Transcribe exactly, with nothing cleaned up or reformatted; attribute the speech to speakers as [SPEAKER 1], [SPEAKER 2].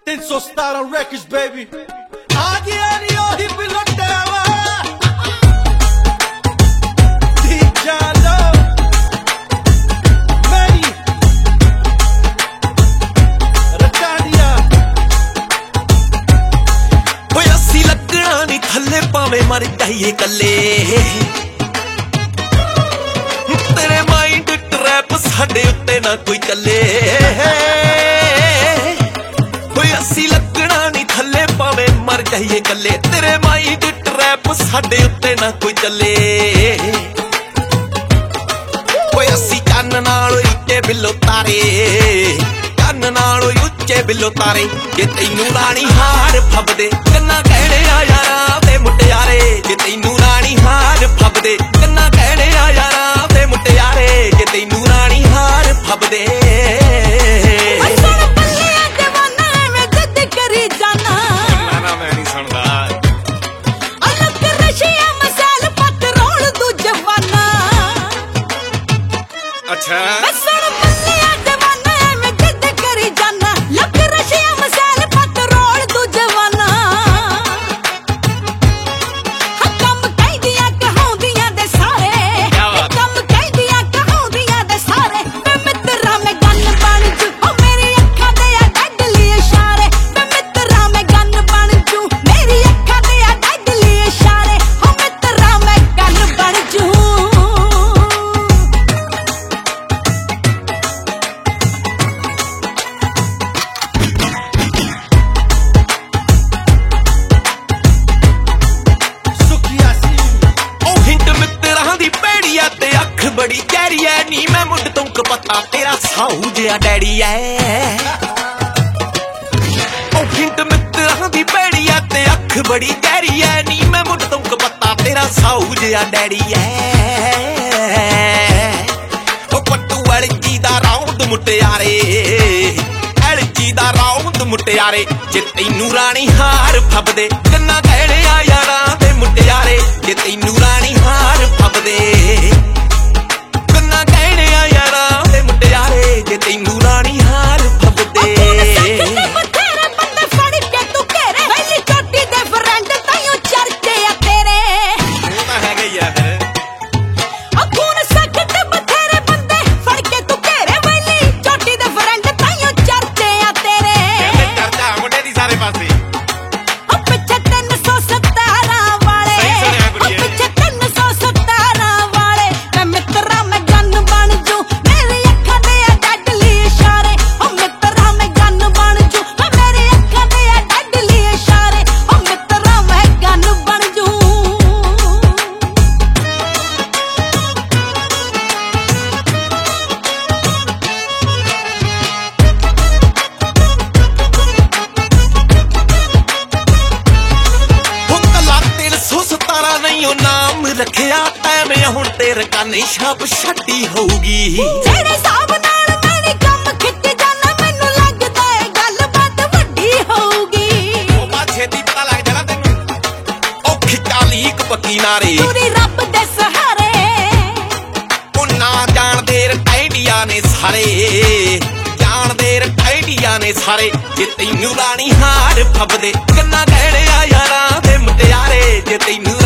[SPEAKER 1] तीन सौ सतारह records, baby. आ गया नी ओही पिलटा वा दी जानो मेरी रटानिया
[SPEAKER 2] होया सी लगना नी थल्ले पावे मर जाइए कल्ले तेरे माइंड ट्रैप साडे उत्ते ना कोई चले असी लगना नी थल्ले पावे मर जाइए कल्ले तेरे माइंड ट्रैप साडे उत्ते ना कोई चले कोई असी चन्न नाल उच्चे बिल्लो तारे चन्न नाल उच्चे बिल्लो तारे जे तैनू रानी हार फबदे कन्ना कहने आ यारा ते मुटियारे जे तैनू रानी हार फबदे कन्ना कहने आ यारा ते मुटियारे जे तैनू रानी हार फबदे बड़ी गहरी है नी मैं मुंड तुमको पता तेरा साहू जिहा डैडी है ओ हिंट मित्तरां दी पैड़ी है ते अख बड़ी गहरी है नी मैं मुंड तुमको पता तेरा साहू जिहा डैडी है ओ पट्टू अलजी दा राउंड मुटियारे अलजी दा राउंड मुटियारे जे तैनू रानी हार फबदे कन्ना कहने आ यारां ते मुटियारे जे तैनू रानी हार फबदे तैनू रानी हार फबदे नाम रखिया टाइम हुण तेरे कानी छाप छड्डी होगी तेरे हिसाब नाल मेरी कम खिच जाना मैनू लगदा है गल बात वड्डी होगी ओ बाछे दी पता लग जाना तैनू ओ खिचा लीक पक्की नारे पूरी रब दे सहारे ओ ना जान देर टैंडिया ने सारे जान देर टैंडिया ने सारे जे तैनू रानी हार फबदे कन्ना कहने आ यारां ते मुटियारे जे तैनू